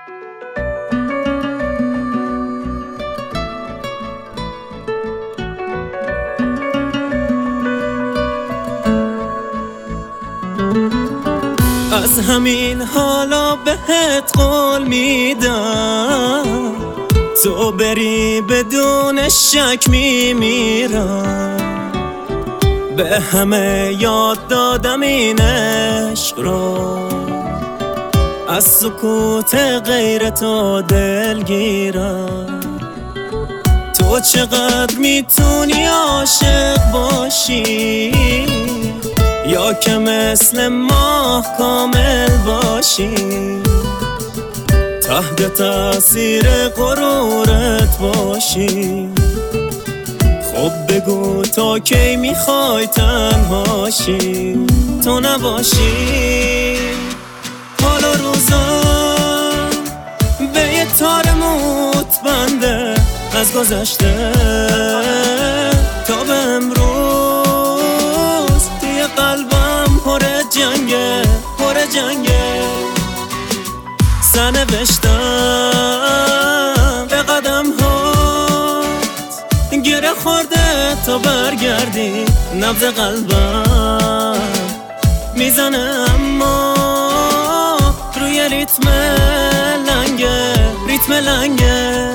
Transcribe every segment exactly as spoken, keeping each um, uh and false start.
از همین حالا بهت قول میدم تو بری بدون شک میمیرم. به همه یاد دادم این عشق رو، از سکوت غیر تو دلگیرم. تو چقدر میتونی عاشق باشی یا که مثل ماه کامل باشی، تحت تاثیر غرورت باشی. خب بگو تا کی میخوای تنهاشی، تو نباشی. حالا روزم به یه تار موت بنده از گذشته تا به امروز. توی قلبم پر جنگه پر جنگه، سنوشتم به قدم هات گره خورده تا برگردی. نبض قلبم میزنه اما روی ریتم لنگه ریتم لنگه.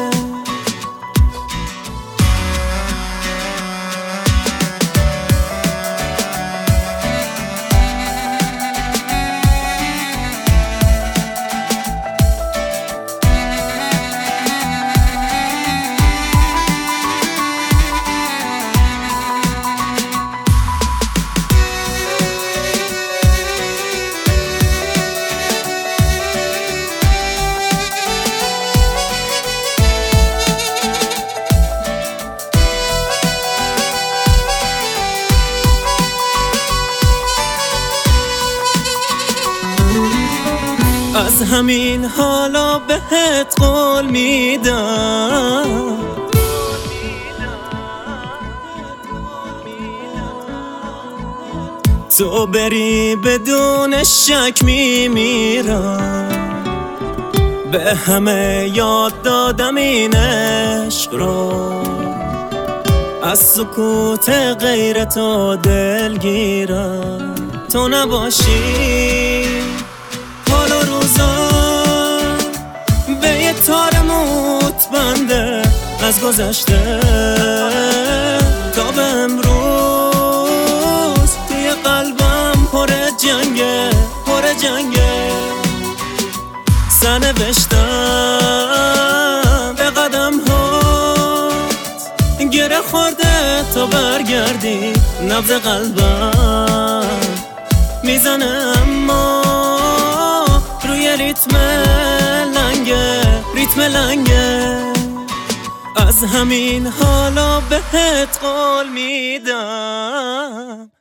از همین حالا بهت قول میدم تو بری بدون شک میمیرم. به همه یاد دادم این عشق رو، از سکوت غیر تو دلگیرم. تو نباشی حالا روزم به یه تار موت بنده از گذشته تا به امروز. توی قلبم پر جنگه پر جنگه، سنوشتم به قدم هات گره خورده تا برگردی. نبض قلبم میزنه اما روی ریتم لنگه ریتم لنگه. از همین حالا بهت قول میدم